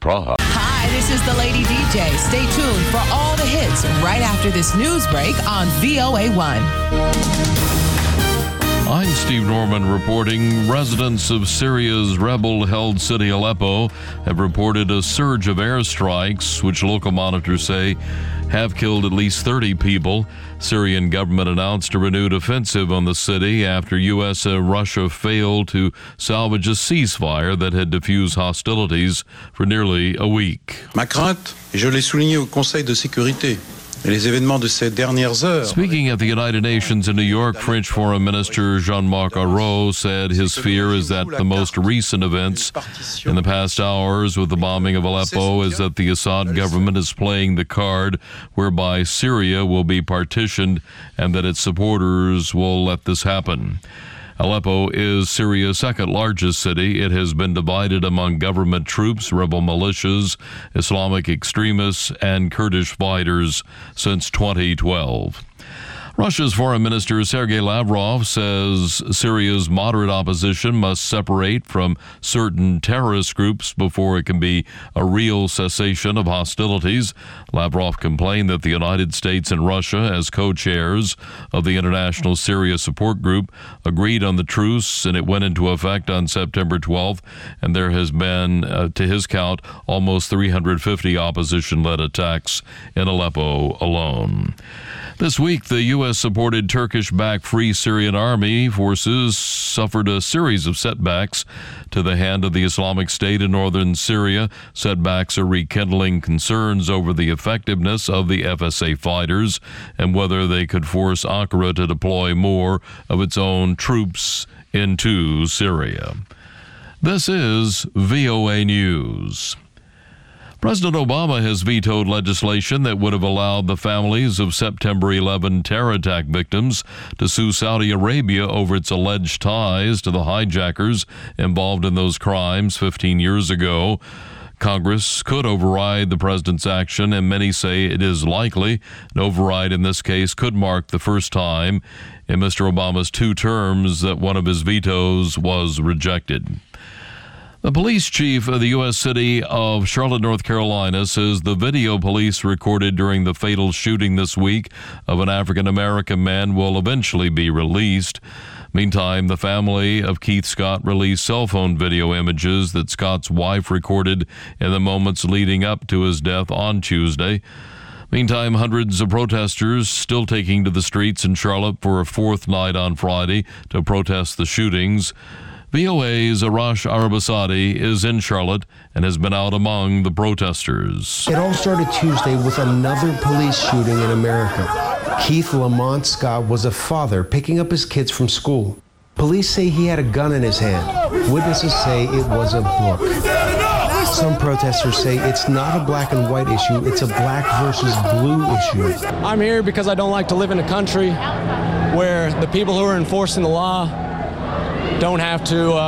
Praha. Hi, this is the Lady DJ. Stay tuned for all the hits right after this news break on VOA1. I'm Steve Norman reporting. Residents of Syria's rebel-held city Aleppo have reported a surge of airstrikes, which local monitors say have killed at least 30 people. Syrian government announced a renewed offensive on the city after U.S. and Russia failed to salvage a ceasefire that had diffused hostilities for nearly a week. Ma crainte, et je l'ai souligné au Conseil de sécurité, et les événements de ces dernières heures. Speaking at the United Nations in New York, French Foreign Minister Jean-Marc Ayrault said his fear is that the most recent events in the past hours with the bombing of Aleppo is that the Assad government is playing the card whereby Syria will be partitioned and that its supporters will let this happen. Aleppo is Syria's second largest city. It has been divided among government troops, rebel militias, Islamic extremists, and Kurdish fighters since 2012. Russia's Foreign Minister Sergei Lavrov says Syria's moderate opposition must separate from certain terrorist groups before it can be a real cessation of hostilities. Lavrov complained that the United States and Russia, as co-chairs of the International Syria Support Group, agreed on the truce, and it went into effect on September 12th, and there has been, to his count, almost 350 opposition-led attacks in Aleppo alone. This week, the U.S.-supported Turkish-backed Free Syrian Army forces suffered a series of setbacks to the hand of the Islamic State in northern Syria. Setbacks are rekindling concerns over the effectiveness of the FSA fighters and whether they could force Ankara to deploy more of its own troops into Syria. This is VOA News. President Obama has vetoed legislation that would have allowed the families of September 11 terror attack victims to sue Saudi Arabia over its alleged ties to the hijackers involved in those crimes 15 years ago. Congress could override the president's action, and many say it is likely an override in this case could mark the first time in Mr. Obama's 2 terms that one of his vetoes was rejected. The police chief of the U.S. city of Charlotte, North Carolina, says the video police recorded during the fatal shooting this week of an African-American man will eventually be released. Meantime, the family of Keith Scott released cell phone video images that Scott's wife recorded in the moments leading up to his death on Tuesday. Meantime, hundreds of protesters still taking to the streets in Charlotte for a 4th night on Friday to protest the shootings. VOA's Arash Arabasadi is in Charlotte and has been out among the protesters. It all started Tuesday with another police shooting in America. Keith Lamont Scott was a father picking up his kids from school. Police say he had a gun in his hand. Witnesses say it was a book. Some protesters say it's not a black and white issue, it's a black versus blue issue. I'm here because I don't like to live in a country where the people who are enforcing the law don't have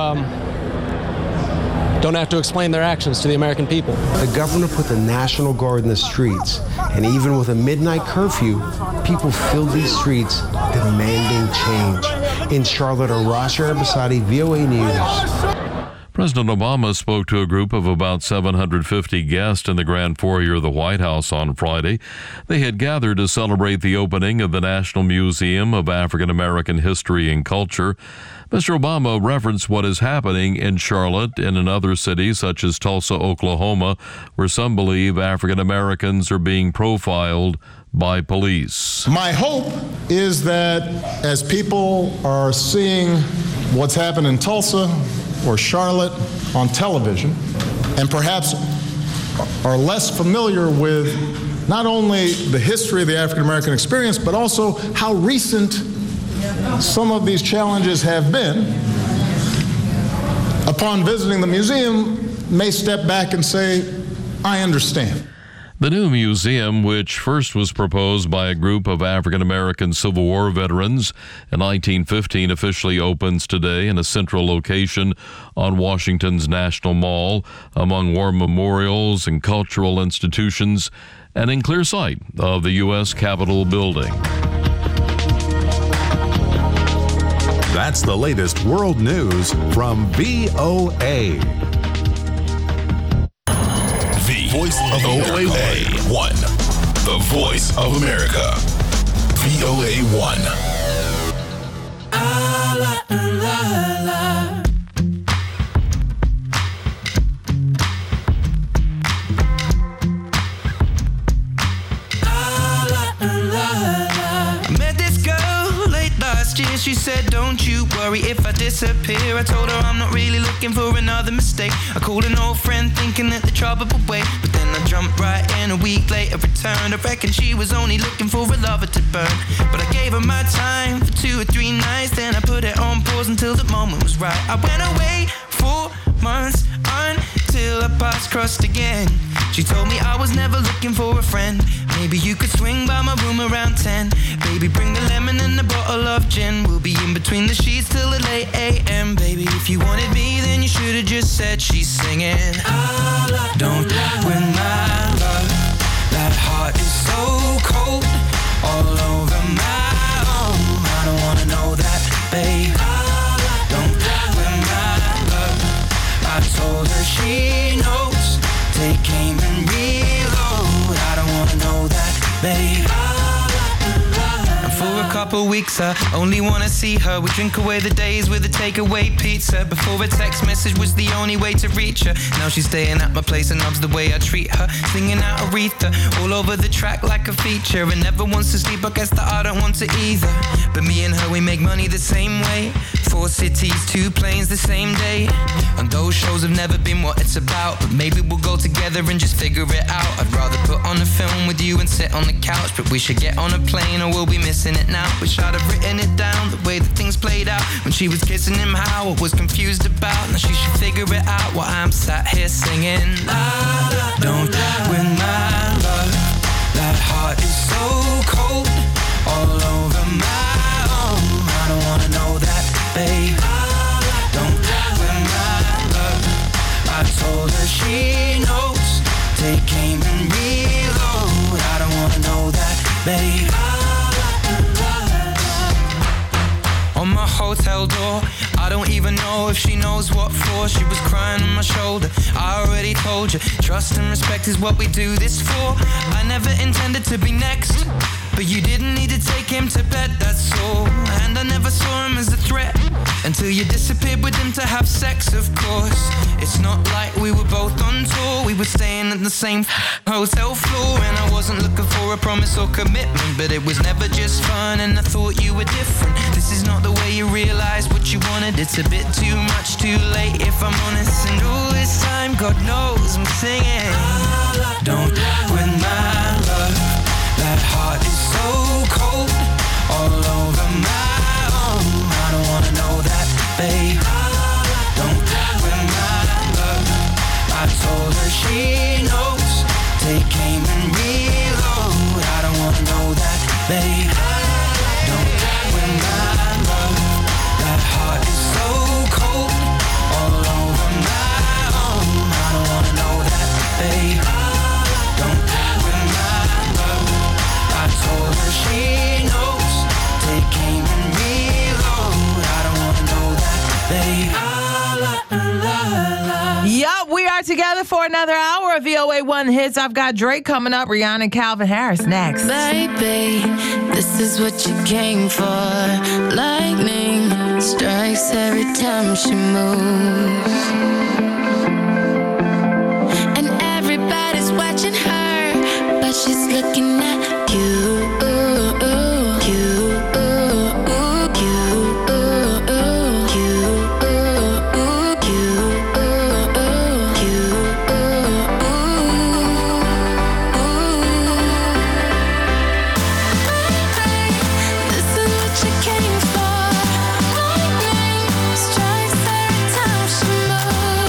to explain their actions to the American people. The governor put the National Guard in the streets, and even with a midnight curfew, people filled these streets demanding change. In Charlotte, Arash Arabasadi, VOA News. President Obama spoke to a group of about 750 guests in the Grand Foyer of the White House on Friday. They had gathered to celebrate the opening of the National Museum of African American History and Culture. Mr. Obama referenced what is happening in Charlotte and in other cities such as Tulsa, Oklahoma, where some believe African Americans are being profiled by police. My hope is that as people are seeing what's happened in Tulsa or Charlotte on television, and perhaps are less familiar with not only the history of the African American experience, but also how recent some of these challenges have been, upon visiting the museum, may step back and say, I understand. The new museum, which first was proposed by a group of African-American Civil War veterans in 1915, officially opens today in a central location on Washington's National Mall, among war memorials and cultural institutions, and in clear sight of the U.S. Capitol building. That's the latest world news from VOA. voice of VOA1. The voice of America. VOA1. She said, don't you worry if I disappear. I told her I'm not really looking for another mistake. I called an old friend thinking that the trouble would wait, but then I jumped right in. A week later returned. I reckon she was only looking for a lover to burn, but I gave her my time for 2 or 3 nights. Then I put it on pause until the moment was right. I went away 4 months until our paths crossed again. She told me I was never looking for a friend. Maybe you could swing by my room around 10. Baby, bring the lemon and a bottle of gin. We'll be in between the sheets till the late a.m. Baby, if you wanted me, then you should've just said she's singing. Don't win my love. That heart is so cold, all over my own. I don't wanna know that, babe. Don't win my love. I told her she knows. Take aim and reload. I don't wanna know that, babe. And for a couple weeks I only wanna see her. We drink away the days with a takeaway pizza. Before a text message was the only way to reach her. Now she's staying at my place and loves the way I treat her. Singing out Aretha all over the track like a feature. And never wants to sleep, I guess that I don't want to either. But me and her, we make money the same way. 4 cities, 2 planes the same day. And those shows have never been what it's about, but maybe we'll go together and just figure it out. I'd rather put on a film with you and sit on the couch, but we should get on a plane or we'll be missing it now. Wish I'd have written it down, the way that things played out. When she was kissing him, how I was confused about. Now she should figure it out while I'm sat here singing. Don't win my love. That heart is so cold, all over my own. I don't wanna know that, babe. Don't win my love. I told her she knows. Take aim and reload. I don't wanna know that, babe. On my hotel door, I don't even know if she knows what for. She was crying on my shoulder. I already told you, trust and respect is what we do this for. I never intended to be next, but you didn't need to take him to bed, that's all. And I never saw him as a threat until you disappeared with him to have sex, of course. It's not like we were both on tour. We were staying at the same hotel floor. And I wasn't looking for a promise or commitment, but it was never just fun and I thought you were different. This is not the way you realize what you wanted. It's a bit too much, too late if I'm honest. And all this time, God knows I'm singing. Don't win my love. That heart is so cold, all over my own. I don't wanna know that, babe. Don't win my love. I told her she knows. Take aim and reload. I don't wanna know that, babe. Don't win my love. That heart is so cold, all over my own. I don't wanna know that, babe. Don't win my love. I told her she knows. Take aim and reload. I don't wanna know that, babe. Yup, we are together for another hour of VOA1 Hits. I've got Drake coming up, Rihanna and Calvin Harris next. Baby, this is what you came for. Lightning strikes every time she moves. And everybody's watching her, but she's looking at you. Strikes every time she moves.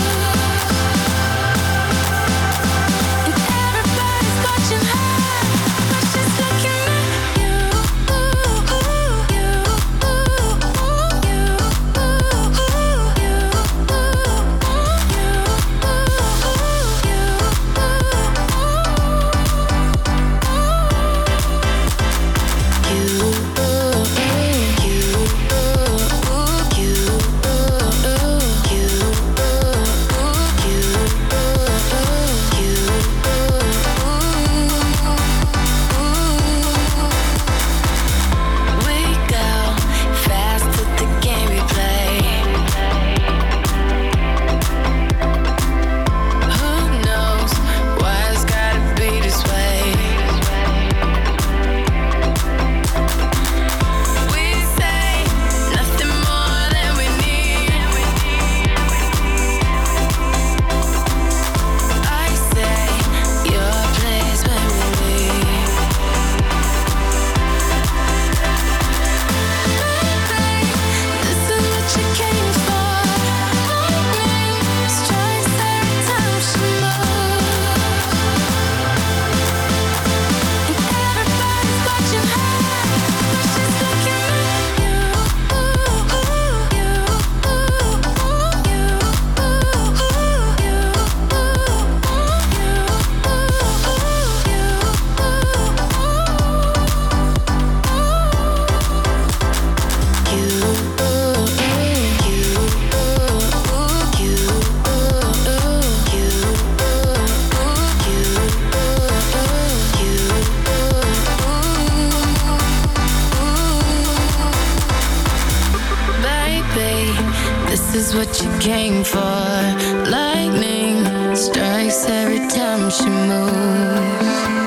came for. Lightning strikes every time she moves.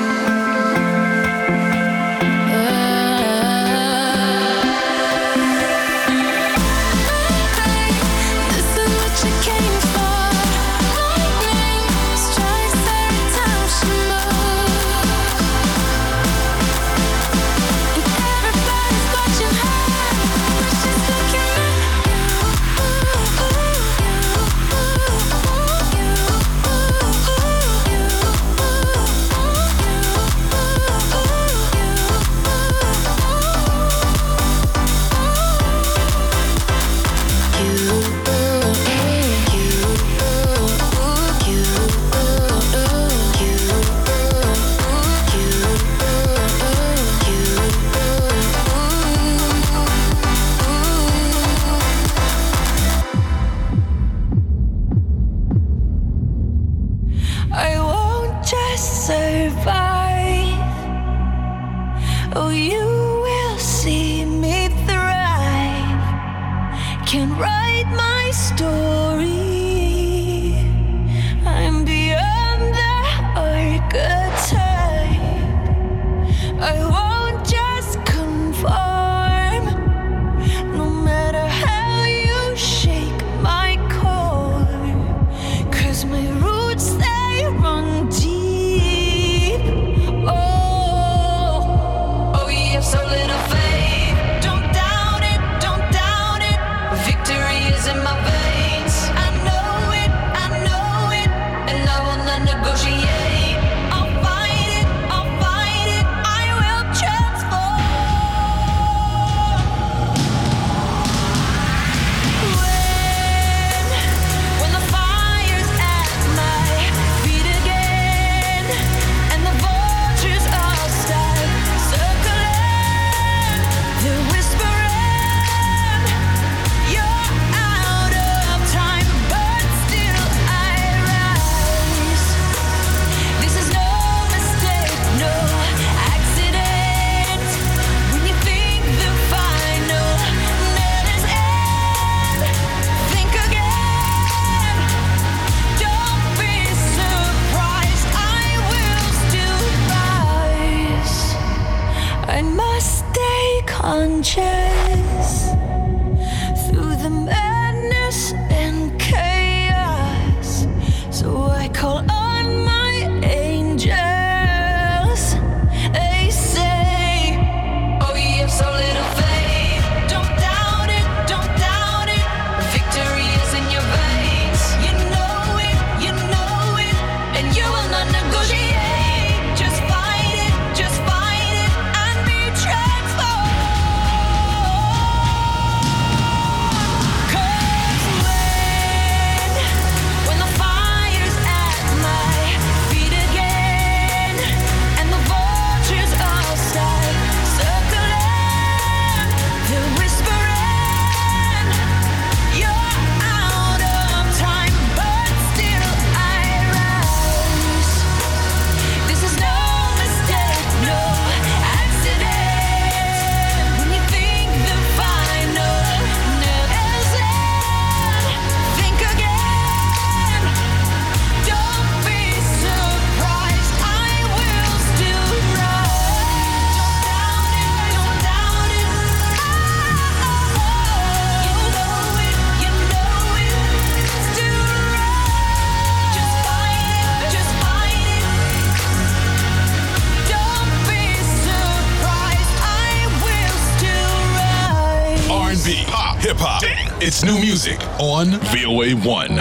hip-hop. It's new music on VOA1.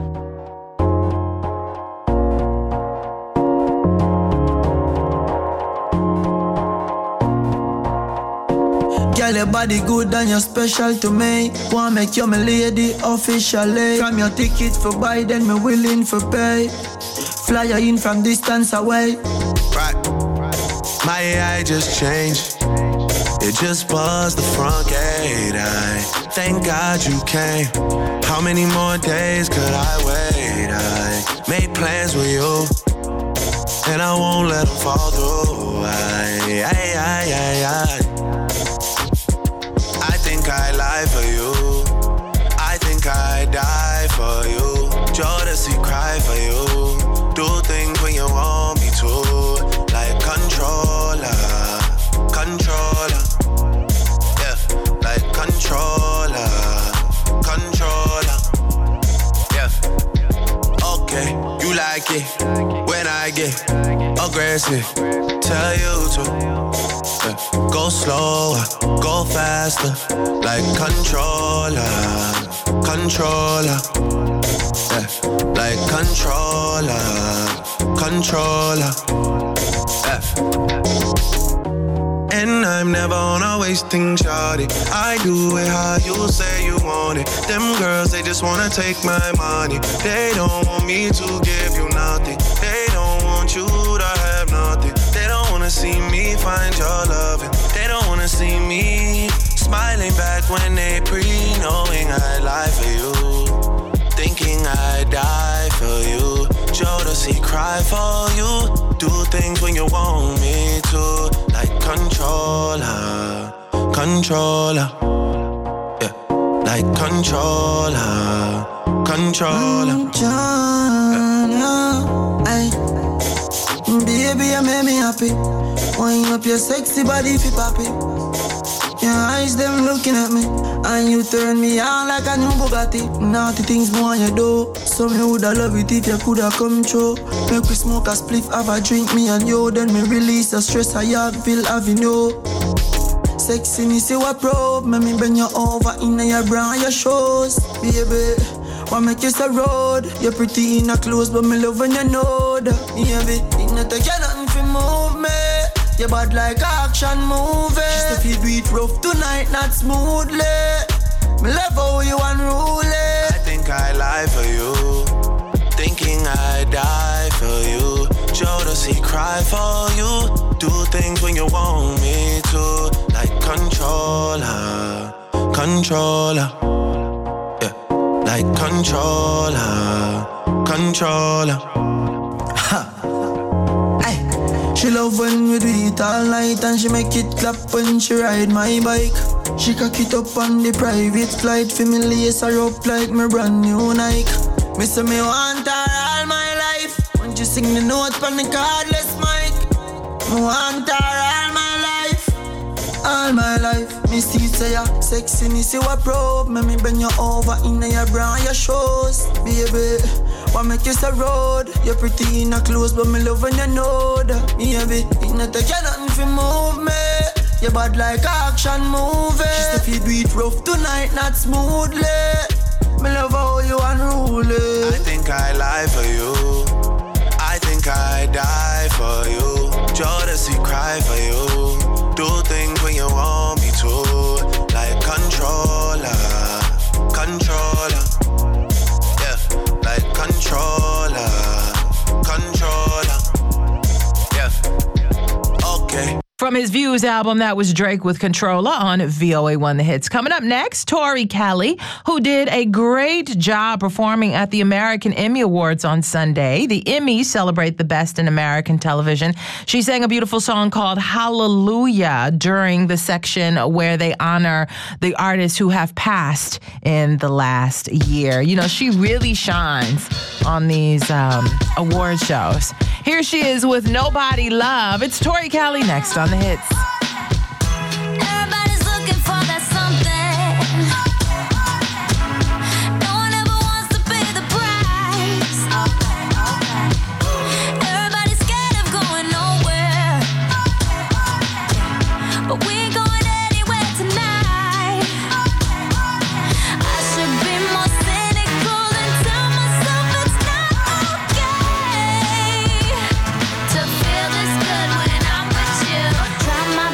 Girl, your body good and you're special to me. Wanna make you my lady officially. From your ticket for buy, then me willing for pay. Fly you in from distance away. Right. My AI just changed. It just buzzed the front gate. I thank God you came. How many more days could I wait? I made plans with you, and I won't let them fall through. I think I lie for you. I think I die I get aggressive, tell you to go slower, go faster, like controller, controller, like controller, controller. And I'm never on a wasting shawty. I do it how you say you want it. Them girls, they just wanna take my money. They don't want me to give you nothing. They don't want you to have nothing. They don't wanna see me find your loving. They don't wanna see me smiling back when they pre-knowing I lie for you, thinking I die for you. Jodeci cry for you. Do things when you want me to, like controller, controller, yeah, like controller, controller. Ay, baby, you make me happy. Wind up your sexy body fi poppy. Your eyes them looking at me, and you turn me on like a new Bugatti. Naughty things more you do, so me woulda love it if you coulda come true. Make we smoke a spliff, have a drink, me and you. Then me release the stress I have, feel having you. Sexiness you a probe, make me bring you over in your bra and your shoes. Baby, what make you so road? You're pretty in a clothes, but me love when you know that. Baby, it not take you nothing fi move me. You bad like action movie. Just if you do it rough tonight, not smoothly. Me love how you unruly. I think I lie for you, thinking I die for you. Jodeci cry for you. Do things when you want me to, like controller, controller, yeah, like controller, controller. She love when we do it all night, and she make it clap when she ride my bike. She cock it up on the private flight, for me lace her up like my brand new Nike. Me say me want her all my life. Won't you sing the note on the cardless mic? Me want her all my life, all my life. Me see say ya sexiness you a probe. Me bring you over in your bra and your shoes, baby. What make you so road? You're pretty in a clothes, but me love when you know that. Baby, it not take you nothing fi move me. You bad like action movie. Just if you do it rough tonight, not smoothly. Me love how you unruly. I think I lie for you, I think I die for you. Jodeci cry for you. Do things when you want me to, like controller, controller, yeah, like controller, controller, yeah, okay. From his Views album, that was Drake with Controller on VOA1 The Hits. Coming up next, Tori Kelly, who did a great job performing at the American Emmy Awards on Sunday. The Emmys celebrate the best in American television. She sang a beautiful song called Hallelujah during the section where they honor the artists who have passed in the last year. You know, she really shines on these award shows. Here she is with Nobody Love. It's Tori Kelly next on The Hits. Everybody's looking for that something. No one ever wants to pay the price. Everybody's scared of going nowhere, but we ain't going anywhere tonight. I should be more cynical and tell myself it's not okay to feel this good when I'm with you. Try my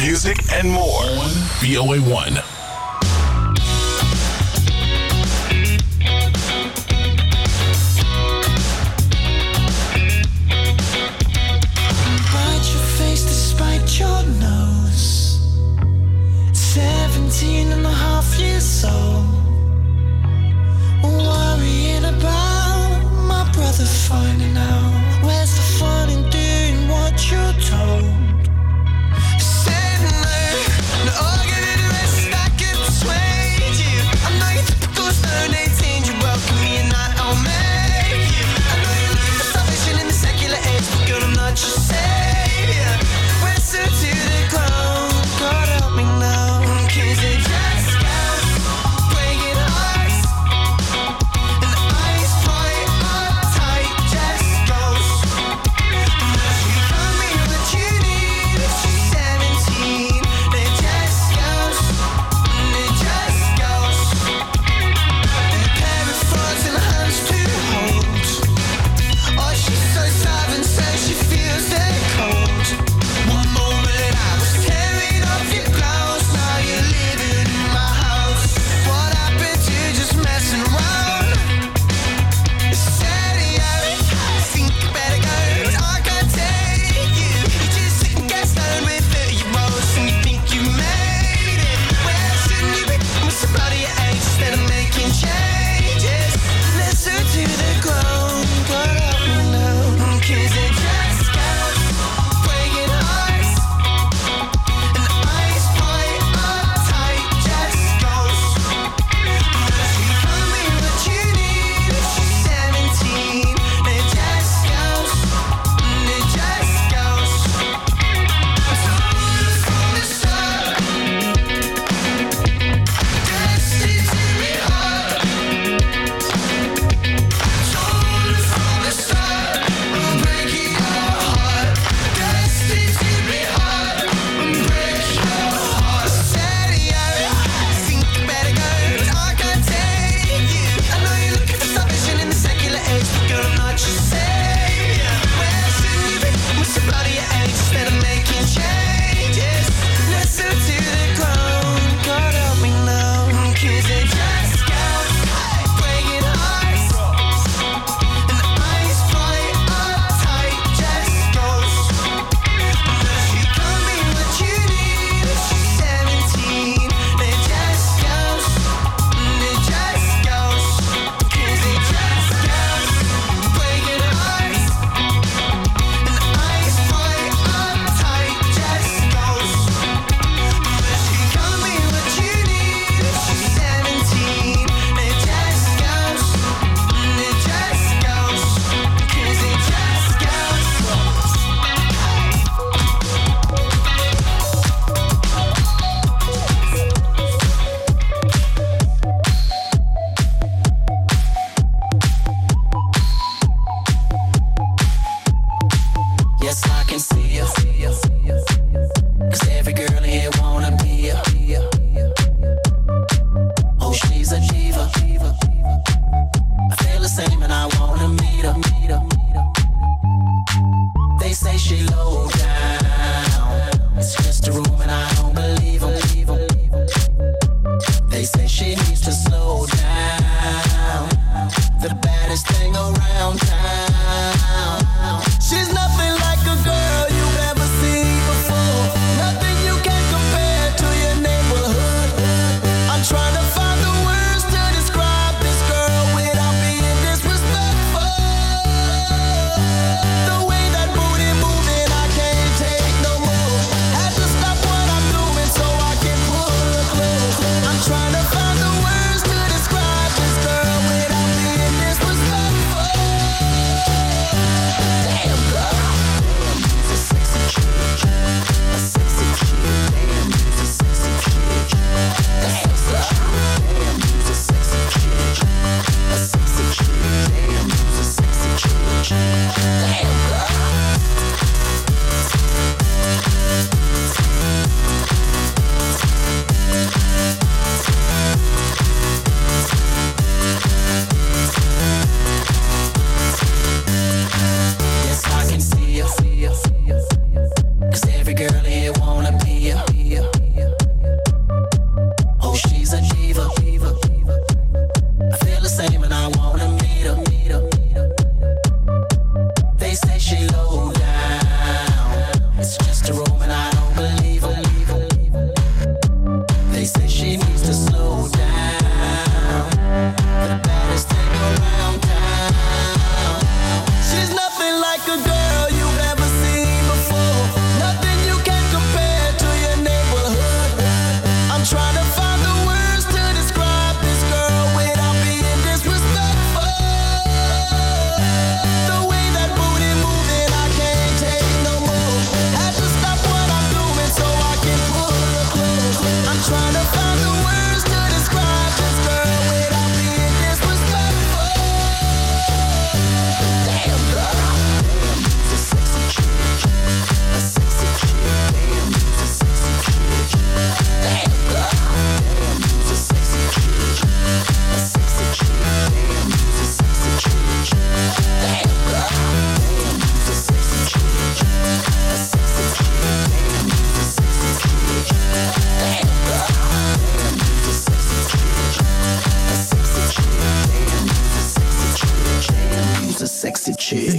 music, and more on VOA1. Your nose, 17 and a half years old, worrying about my brother finding out. Where's the fun in doing what you're told? Save me, no, I'll give you the rest I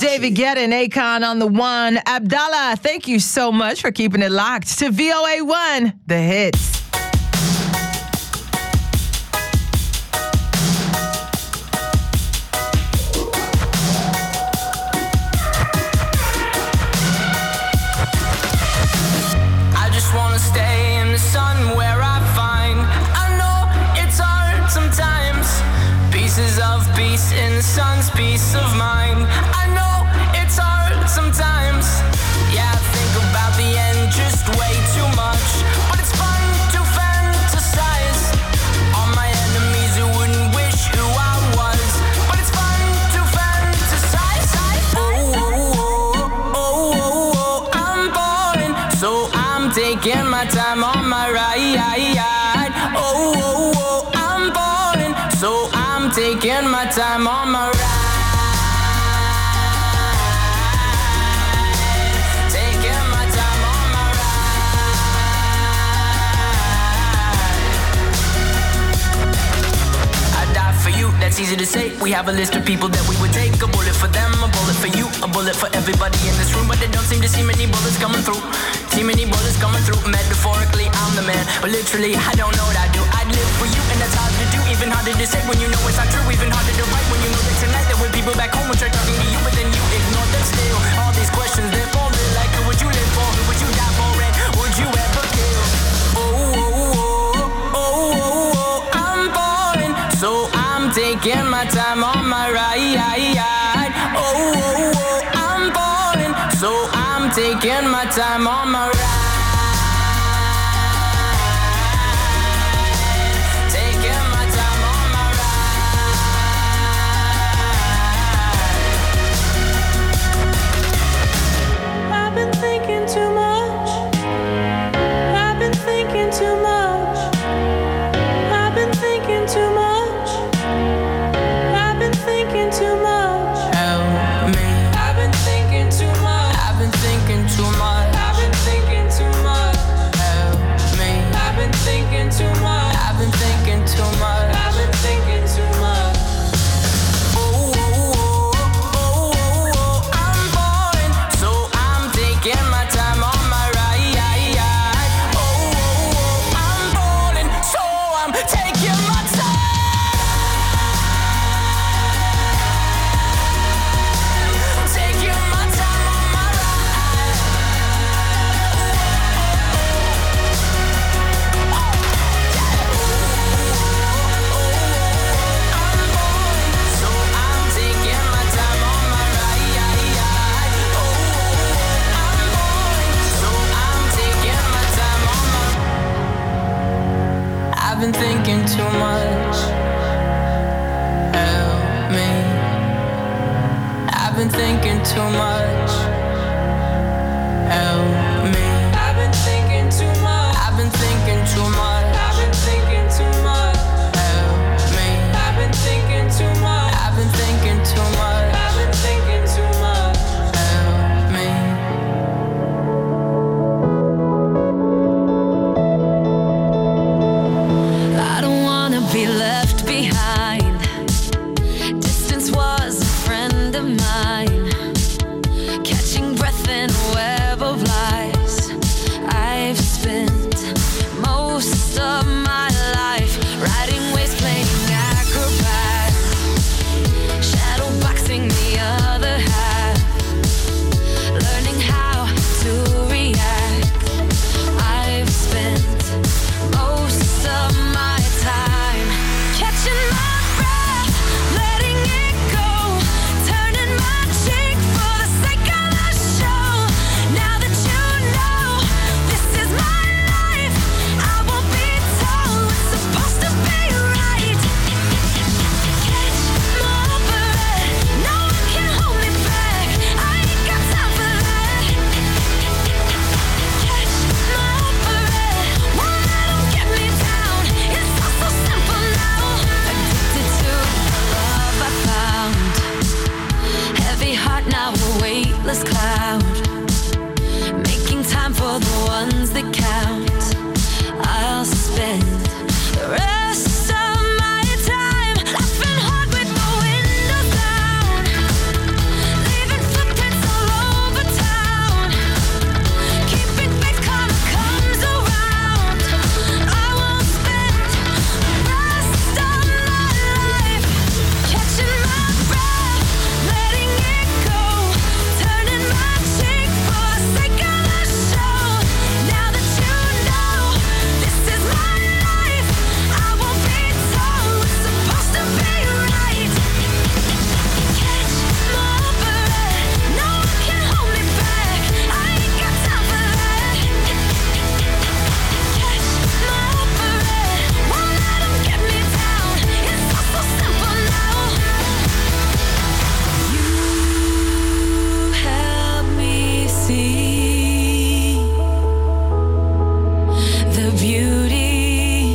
David Guetta and Akon on the one. Abdallah, thank you so much for keeping it locked to VOA1, the hits. I just wanna stay in the sun where I find. I know it's hard sometimes. Pieces of peace in the sun's peace of mind. I know it's hard sometimes. Yeah, I think about the end just way too much. But it's fun to fantasize. All my enemies who wouldn't wish who I was. But it's fun to fantasize. Oh, oh, oh, oh, oh, oh, I'm falling. So I'm taking my time on my ride. Oh, oh, oh, I'm falling. So I'm taking my time on my ride. Taking my time on my ride. I die for you, that's easy to say. We have a list of people that we would take. A bullet for them, a bullet for you, a bullet for everybody in this room. But they don't seem to see many bullets coming through. See many bullets coming through. Metaphorically, I'm the man, but literally, I don't know what I do. I'd live for you, and that's hard to do. Even harder to say when you know it's not true. Even harder to write when you know that tonight there were people back home who tried talking to you, but then you ignore them still. All these questions, they're falling like who would you live for? Who would you die for? And would you ever kill? Oh, oh, oh, oh, oh, oh, I'm falling, so I'm taking my time on my ride. Oh, oh, oh, I'm falling, so I'm taking my time on my ride. Taking my time on my ride. I've been thinking too much. I've been thinking too much. I've been thinking too much. I've been thinking too much. Help me. I've been thinking too much. I've been thinking too much. I've been thinking too much. Help me. I've been thinking too much. I've been thinking too much. I've been thinking too much. Oh, oh, oh, oh, oh, oh, I'm falling, so I'm taking my time on my ride. Oh, oh, oh, I'm falling, so I'm taking my time. Taking my time on my ride. So I'm taking my time on my ride. Oh, I'm falling, so I'm taking my time on my. I've been thinking too much. Help me. I've been thinking too much. Help me. I've been thinking too much. I've been thinking too much. I've been thinking too much. Help me. I've been thinking too much. I've been thinking too much. I've been thinking too much. Help me. I don't wanna be left behind. Distance was a friend of mine. Catch the beauty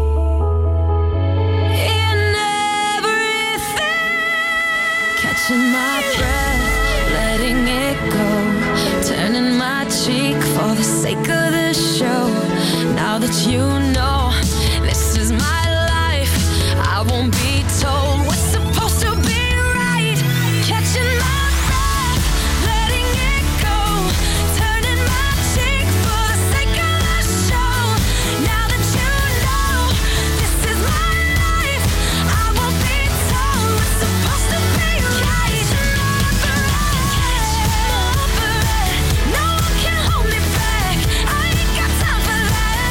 in everything. Catching my breath, letting it go, turning my cheek for the sake of the show. Now that you know this is my life, I won't be told what's supposed to be right. Catching my breath, letting it go, turning my cheek for the sake of the show. Now that you know this is my life, I won't be told what's supposed to be right. No one can hold me back, I ain't got time for that.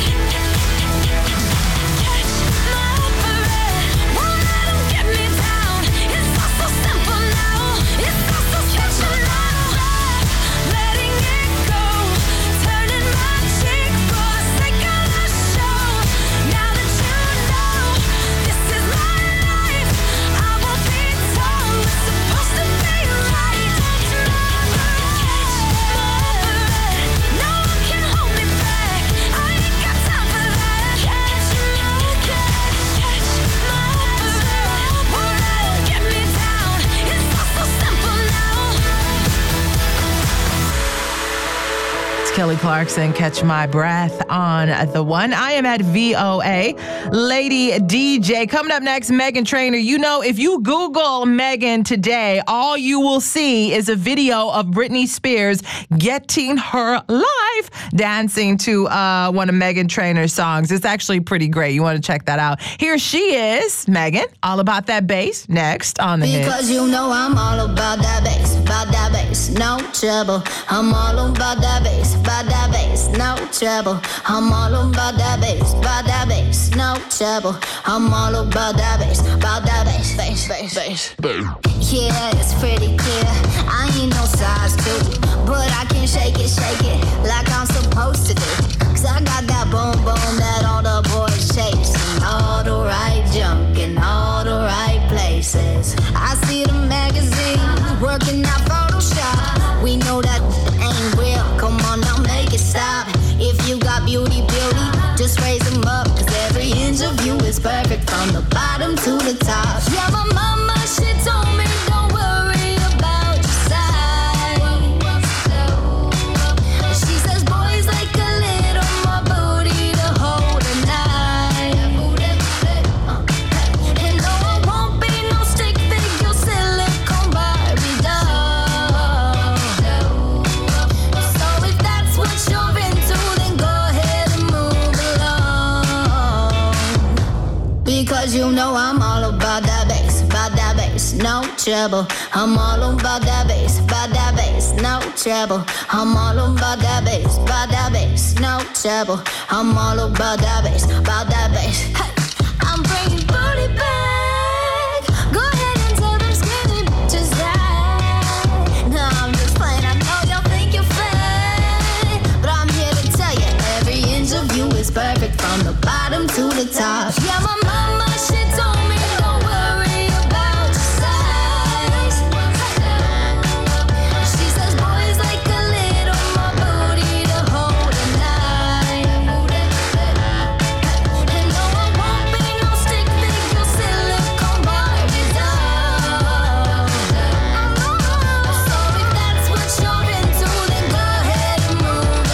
Catch my breath, won't let 'em get me down. It's all so simple now, it's all so catching my breath, letting it go, turning my cheek for the sake of the show. Now that you know this is my life, I won't be told what's supposed to be right. Catch my breath, no one can hold me back, I ain't got time for that. Catch my breath, won't let 'em get me down. It's all so simple now. It's Kelly Clarkson, Catch My Breath on The One. I am at VOA. Lady DJ. Coming up next, Meghan Trainor. You know, if you Google Meghan today, all you will see is a video of Britney Spears getting her life dancing to one of Meghan Trainor's songs. It's actually pretty great. You want to check that out. Here she is, Meghan, all about that bass, next on The Hit. Because you know I'm all about that bass, no trouble. I'm all about that bass, no trouble. I'm all about that bass, no trouble. I'm all about that bass, bass. Yeah, it's pretty clear. I ain't no size 2, but I can shake it like I'm supposed to do. 'Cause I got that boom boom that all the boys chase, and all the right junk in all the right places. I see the magazines working out Photoshop. We know that ain't real. Come on now, make it stop. If you got beauty, just raise them up. 'Cause every inch of you is perfect from the bottom to the top. Yeah, my mama, she told me don't worry about your size. She says boys like a little more booty to hold at night. And no, I won't be no stick figure silicone Barbie doll. So if that's what you're into, then go ahead and move along. Because you know I'm all about that bass, no trouble. I'm all about that bass, no trouble. I'm all about that bass, no trouble. I'm all about that bass, Hey, I'm bringing booty back. Go ahead and tell them skinny bitches that. No, I'm just playing. I know y'all think you're fake, but I'm here to tell you every inch of you is perfect from the bottom to the top. Yeah, my mama, she told me don't worry about your size. She says boys like a little more booty to hold at night. And no, I won't be no stick figure silicone Barbie doll. So if that's what you're into, then go ahead and move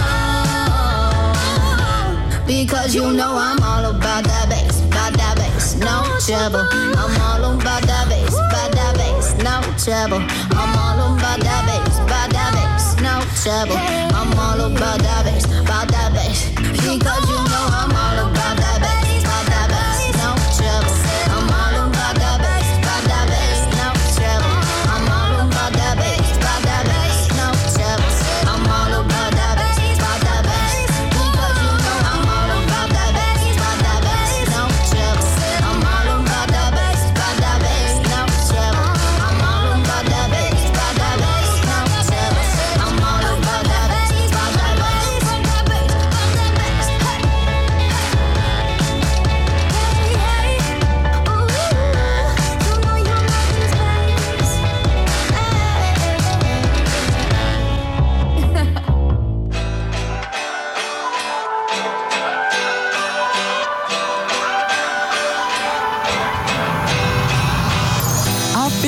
along. Because you know I'm all about that bass, no trouble. I'm all about that bass, no trouble. I'm all about that bass, no trouble. I'm all about that bass, because you know I'm all about that bass, no trouble. I'm all about that bass, no trouble. I'm all about that bass, no trouble. I'm all about that bass, because you know I'm all about that bass, no trouble. I'm all about that bass, no trouble. I'm all about that bass, no trouble. I'm all about that bass,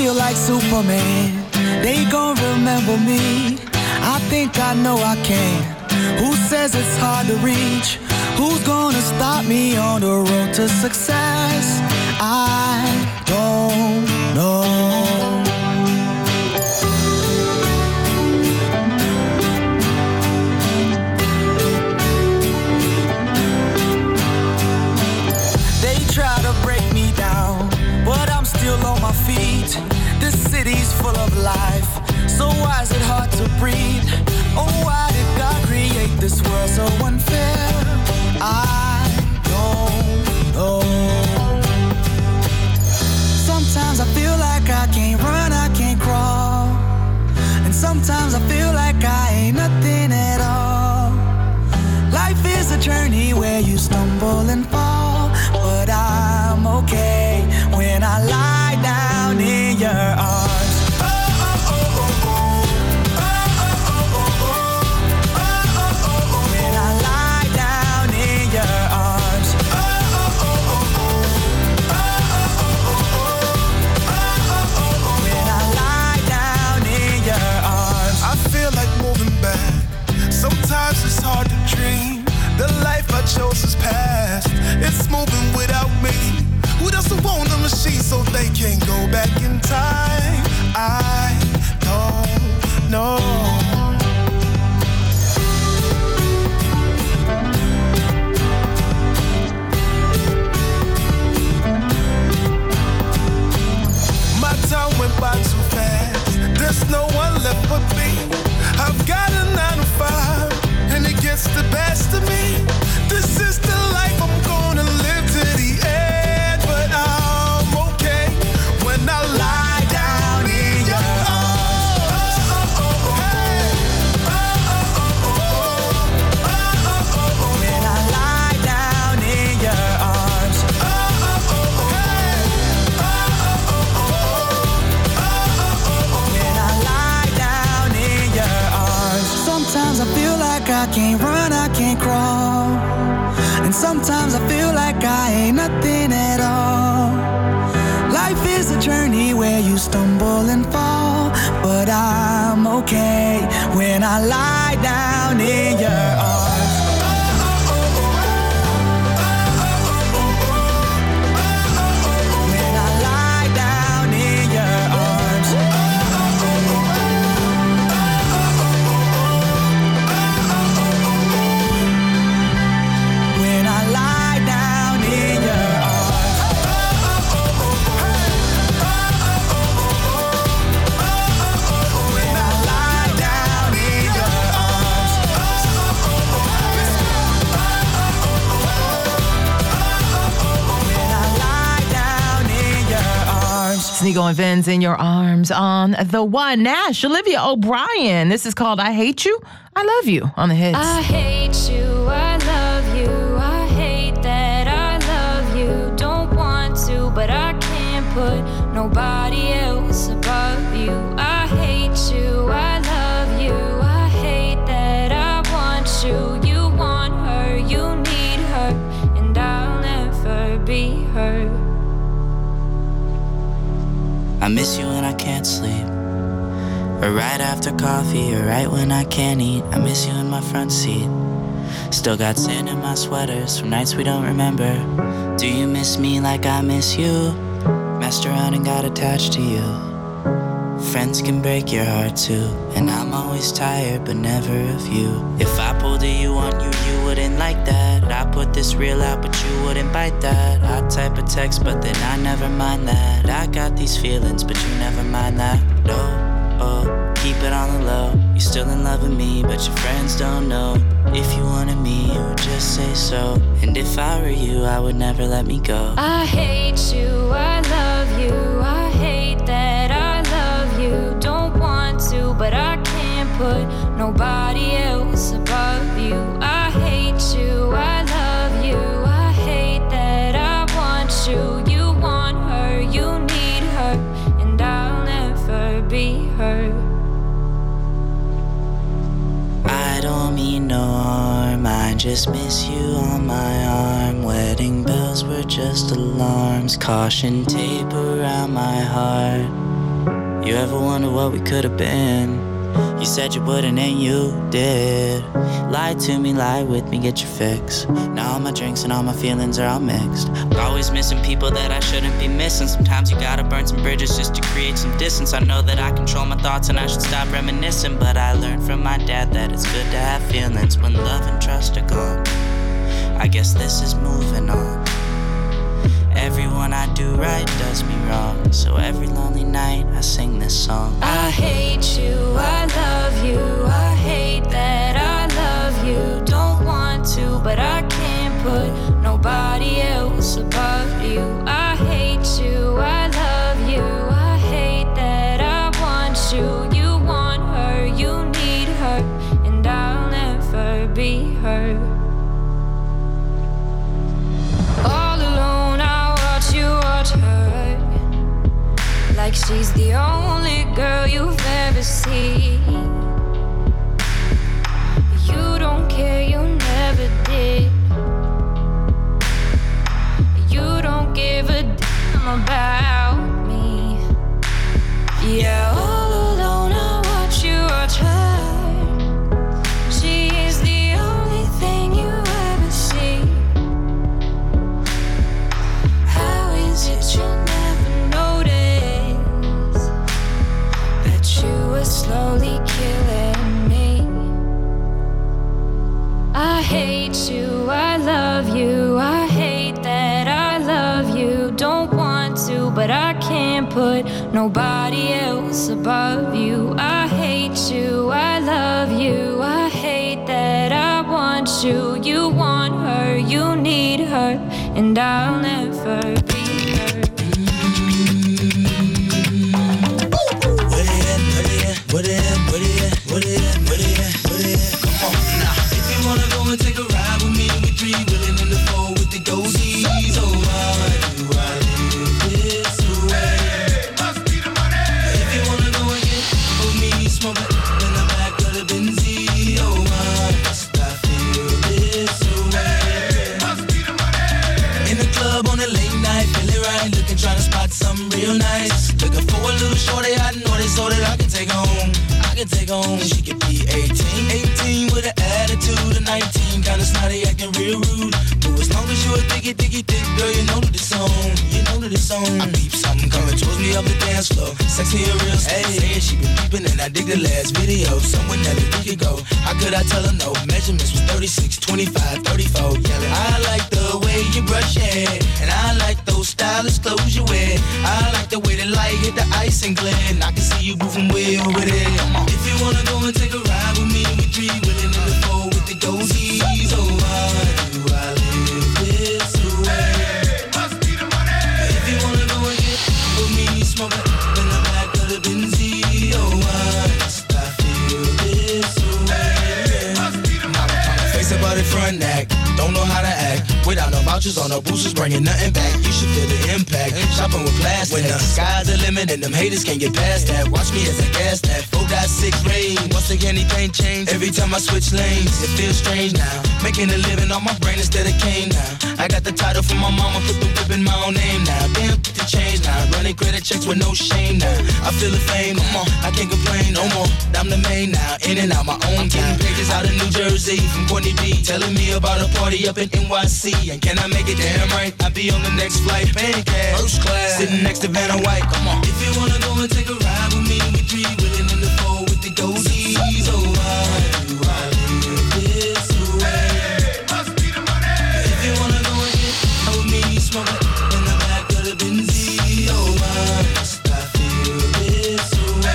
feel like Superman. They gon' remember me. I think I know I can. Who says it's hard to reach? Who's gonna stop me on the road to success? I don't know. They try to break me down, but I'm still on my feet. This city's full of life, so why is it hard to breathe? Oh, why did God create this world so unfair? I don't know. Sometimes I feel like I can't run, I can't crawl. And sometimes I feel like I ain't nothing at all. Life is a journey where you stumble and fall, but I'm okay when I lie down in your arms. When I lie down in your arms. When I lie down in your arms. I feel like moving back. Sometimes it's hard to dream. The life I chose is past. It's moving without me. Who doesn't want a machine so they can't go back in time? I don't know. My time went by too fast. There's no one left but me. I've got a 9 to 5, and it gets the best of me. This is the life I'm gonna live to the end, but I'm okay when I lie down in your arms. When I lie down in your arms. When I lie down in your arms. Sometimes I feel like I can't run, I can't crawl. And sometimes I feel like I ain't nothing at all. Life is a journey where you stumble and fall, but I'm okay when I lie down in your arms. When I lie down in your arms. When I lie down in your arms. When I lie down in your arms. When I lie down in your arms. Sneeko and Vinz in your arms on the one. Nash, Olivia O'Brien. This is called I Hate You, I Love You on the hits. I hate you, I love you. I hate that I love you. Don't want to, but I can't put nobody else above you. I hate you, I love you. I hate that I want you. You want her, you need her, and I'll never be her. I miss you when I can't sleep, or right after coffee, or right when I can't eat. I miss you in my front seat. Still got sand in my sweaters from nights we don't remember. Do you miss me like I miss you? Messed around and got attached to you. Friends can break your heart too, and I'm always tired but never of you. If I pulled a you on you, you wouldn't like that. I put this reel out but you wouldn't bite that. I type a text but then I never mind that. I got these feelings but you never mind that. No, oh, keep it on the low. You're still in love with me but your friends don't know. If you wanted me, you would just say so. And if I were you, I would never let me go. I hate you, I love you. I hate that I love you. Don't want to, but I can't put nobody else above you. I hate you, I love you. I hate that I want you. You want her, you need her, and I'll never be her. I don't mean no harm, I just miss you on my arm. Wedding bells were just alarms, caution tape around my heart. You ever wonder what we could have been? You said you wouldn't and you did. Lie to me, lie with me, get your fix. Now all my drinks and all my feelings are all mixed. Always missing people that I shouldn't be missing. Sometimes you gotta burn some bridges just to create some distance. I know that I control my thoughts and I should stop reminiscing, but I learned from my dad that it's good to have feelings when love and trust are gone. I guess this is moving on. Everyone I do right does me wrong, so every lonely night I sing this song. I hate you, I love you, I hate that I love you. Don't want to, but I can't put nobody else above you. I hate you, I love you, I hate that I want you. You want her, you need her, and I'll never be her. All alone I watch you watch her, like she's the only girl you've ever seen. You don't care, you never did. You don't give a damn about me. Yeah, all alone I watch you watch her. She is the only thing you ever see. How is it you never notice that you were slowly killing me? I hate you, I love you, I hate that I love you. Don't want to, but I can't put nobody else above you. I hate you, I love you, I hate that I want you. You want her, you need her, and I'll never be her. What it is? Come on now. If you wanna go and take a ride with me, we three willing in the four with the goatees. Oh, why do I live this way? Must be the money. If you wanna go and get with me, smoke it in the back of the Benz. Oh, why must I feel this way? Must be the money. In the club on a late night, feeling right, looking, trying to spot something real nice. Looking for a little shorty, I know this so that I can take home. Take home, she could be 18 with an attitude of 19, kinda snotty, acting real rude. But as long as you a thick girl, you know that it's on. I peep something coming towards me up the dance floor. Sexy and real slow. Hey, she been peeping and I dig the last video. Somewhere that we could go. How could I tell her no? Measurements was 36, 25, 34. Yelling, I like the way you brush your hair, and I like those stylish clothes you wear. I like the way the light hit the ice and glare, and I can see you moving way over there. If you wanna go and take a ride with me, we three willing in the four with the goatees. Oh, why do I live this way? Must be the money. If you wanna go and get with me, smoke it in the back of the Benz. Oh, why must I feel this way? Must be the money. Face about it front act, don't know how to act. Without no vouchers or no boosters, bringing nothing back. You should feel the impact. Shopping with plastic. When the sky's the limit and them haters can't get past that. Watch me as I gas that 4.6 range. Once again, anything change. Every time I switch lanes, it feels strange now. Making a living on my brain instead of cane now. I got the title from my mama, put the whip in my own name now. Damn, put the change now. Running credit checks with no shame now. I feel the fame, come on, I can't complain no more. I'm the main now, in and out my own time. Pages out of New Jersey from Courtney B, telling me about a party up in NYC. And can I make it damn right? I'll be on the next flight, paying cash, first class, sitting next to Vanna White. Come on. If you wanna go and take a ride with me, we three willing in the four with the goatees. Oh, why do I live this way? Must be the money. If you wanna go and get with me, smoke it in the back of the Benz. Oh, why must I feel this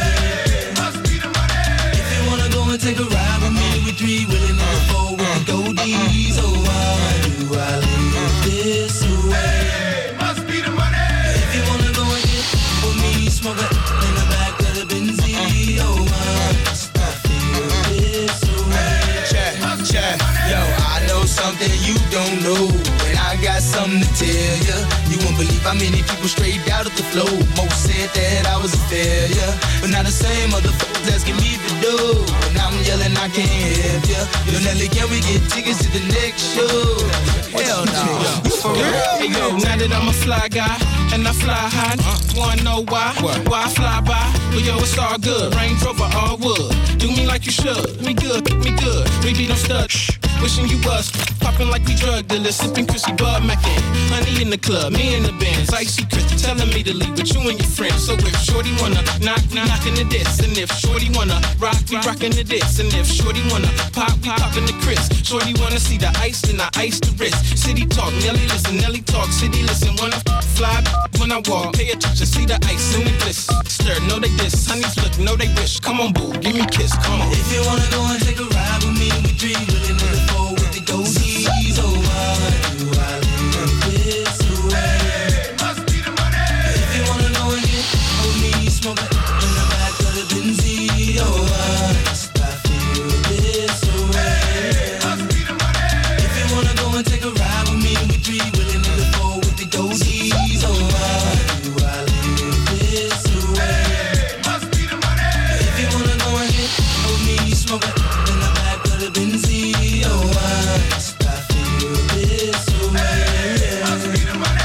way? Must be the money. If you wanna go and take a ride with me, we three willing in the four with the goatees. Oh, why do I live this way? Must be the money. If you wanna go and get with me, smoke it in the back of the Benz. Oh, why must I feel this way? Check. Yo, I know something you don't know, and I got something to tell ya. You won't believe how many people straight out of the flow. Most said that I was a failure, but now the same motherfuckers asking me to do. And I'm yelling, I can't help ya. Yo, Nelly, can we get tickets to the next show? Hell no. You for real? Hey, yo, now that I'm a fly guy, and I fly high. Wanna know why? Why I fly by? But yo, it's all good. Range Rover, all wood. Do me like you should. Me good, me good. We be no stud. Wishing you was popping like we drug dealers, sipping Chrissy Bud Mackin. Honey in the club, me in the Benz, icy Chris telling me to leave with you and your friends. So if Shorty wanna knockin' the diss, and if Shorty wanna rock, we rockin' the diss, and if Shorty wanna pop, we poppin' the Chris. Shorty wanna see the ice, and I ice the wrist. City talk, Nelly listen, Nelly talk, city listen. Wanna fly when I walk, pay attention, see the ice and the bliss. Stir, know they diss, honeys look, know they wish. Come on, boo, give me a kiss, come on. If you wanna go and take a ride with me, we three really in the four with the dozies. Oh, why do I live this way? Must be the money. If you wanna go and get on me, smoke it in the back of the Benzie. Oh, why must I feel this way? Must be the money. If you wanna go and take a ride with me, we three willing in the four with the dozies. Oh, why do I live this way? Must be the money. If you wanna go and get on me, smoke it in the back of the Benzie. Oh, why must I feel this way? Must be the money.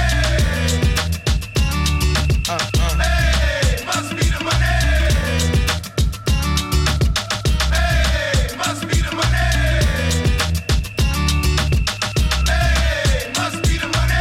Hey, must be the money. Hey, must be the money. Hey, must be the money.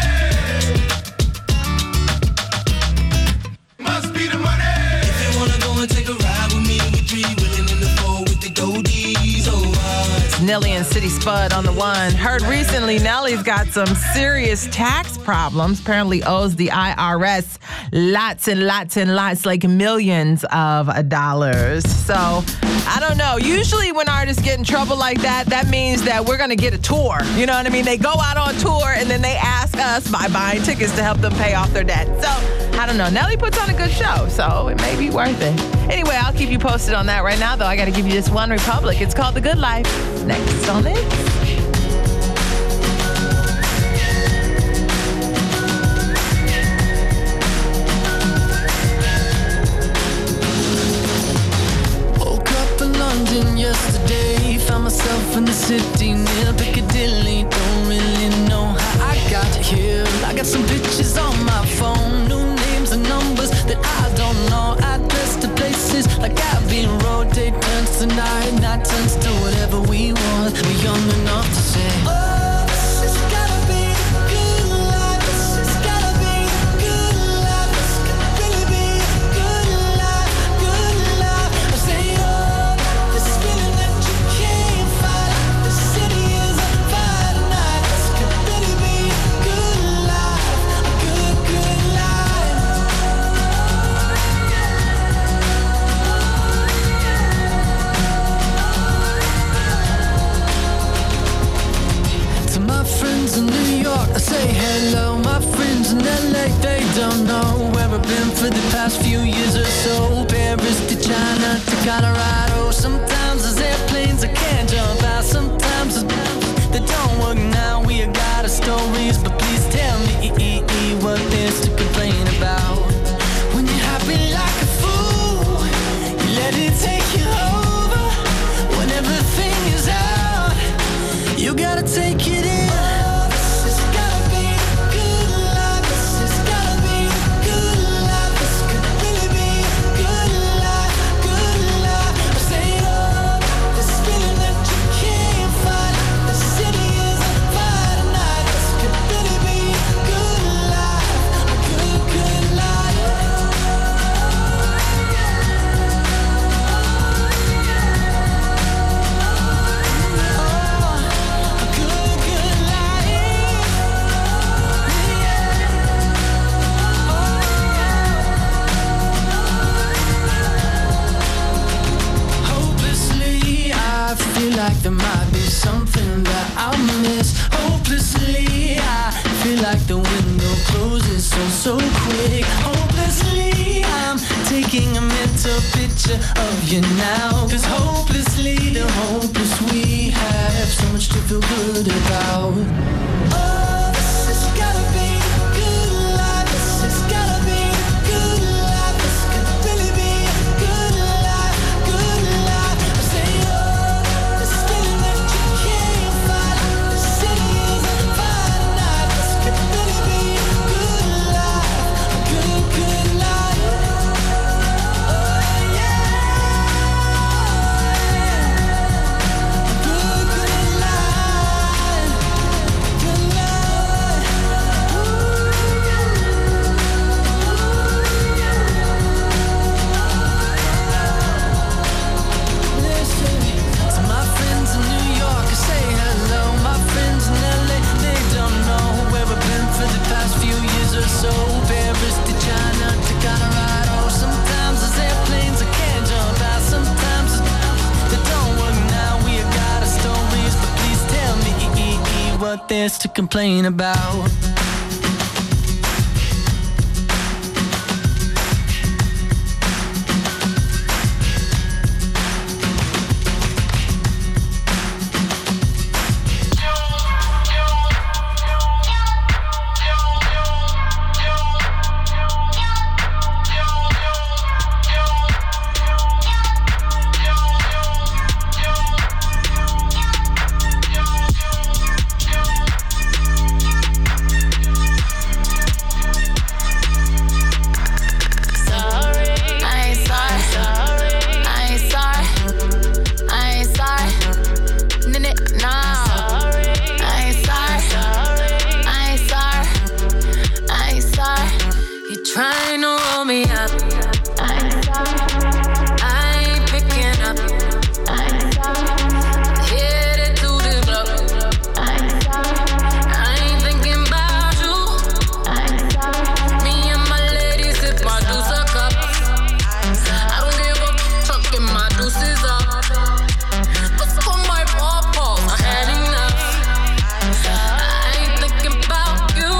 Must be the money. If you wanna go and take a ride with me, we three willing in the four with the goldies. Oh, Nelly and City Spud on the one. Heard recently Nelly's got some serious tax problems. Apparently owes the IRS lots and lots and lots, like millions of dollars. So, I don't know. Usually when artists get in trouble like that, that means that we're going to get a tour. You know what I mean? They go out on tour and then they ask us by buying tickets to help them pay off their debt. So, I don't know. Nelly puts on a good show, so it may be worth it. Anyway, I'll keep you posted on that. Right now, though, I got to give you this One Republic. It's called The Good Life. Next on it. Woke up in London yesterday, found myself in the city near Piccadilly. Don't really know how I got here. I got some pictures on my phone, new names and numbers that I don't know. Address to places like Abbey Road. Day turns to night, night turns to whatever we want. We're young enough to say, oh, this has gotta be a good life. This has gotta be a good life. This could really be a good life, good life. I say, oh, this feeling that you can't fight. The city is on fire tonight. This could really be a good life, a good, good life. To my friends in New York, I say hello. My friends in LA, they don't know where I've been for the past few years or so. Paris to China to Colorado. Sometimes there's airplanes I can't jump out. Sometimes they don't work now. We got our stories, but please tell me what there's to complain about. When you're happy like a fool, you let it take you over. When everything is out, you gotta take it in. Oh, this has gotta be a good life. This has gotta be a good life. This could really be a good life, good life. I say, oh, this feeling that you can't fight. The city is on fire tonight. This could really be a good life, a good, good life. Hopelessly, I feel like there might be something that I'll miss. Hopelessly, I feel like the window closes so quick. Hopelessly, I'm taking a mental picture of you now. 'Cause hopelessly, the hopeless we have so much to feel good about. Oh, this has gotta be a good life. This has gotta be a good life. This could really be a good life, good life. I say, oh, this feeling that you can't fight. The city is on fire tonight. This could really be a good life, a to complain about. Trying to roll me up. I ain't picking up. Headed to the club. I ain't thinking about you. Me and my ladies sip my deuce a cup. I don't give a fucking my deuces up. What's on my pawpaws? I had enough. I ain't thinking about you.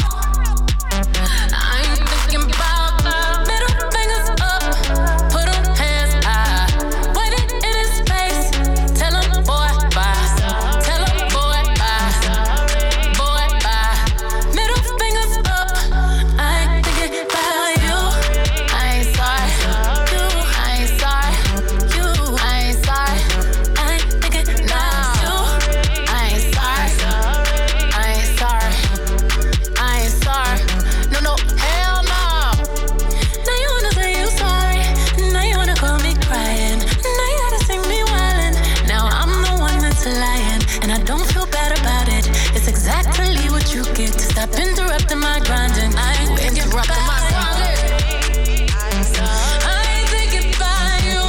Stop interrupting my grinding. I ain't interrupting my grinding. I ain't thinking about you.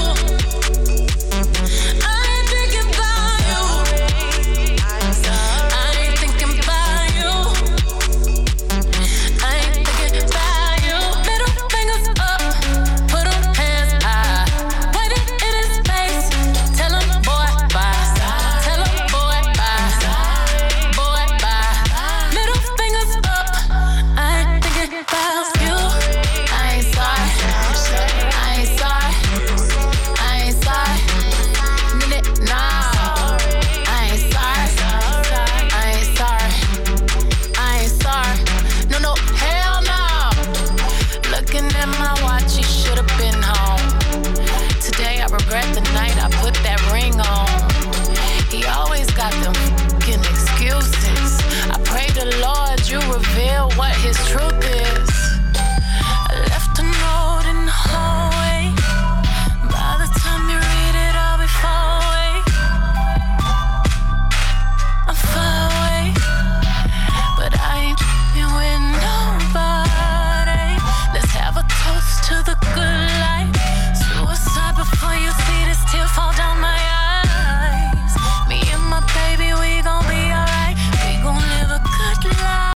I ain't thinking about you. I ain't thinking about you. I ain't thinking about you. Middle fingers up, put them hands high. Wave it in his face. Tell him boy bye. Tell him boy bye. Boy bye. Middle fingers up. I ain't thinking about you. I ain't sorry. I ain't sorry. I ain't sorry. Nah. I ain't sorry. I ain't sorry. I ain't sorry. No, hell no. Looking at my watch, he should have been home. Today I regret the night I put that ring on. He always got them fucking excuses. I pray the Lord you reveal what his truth is.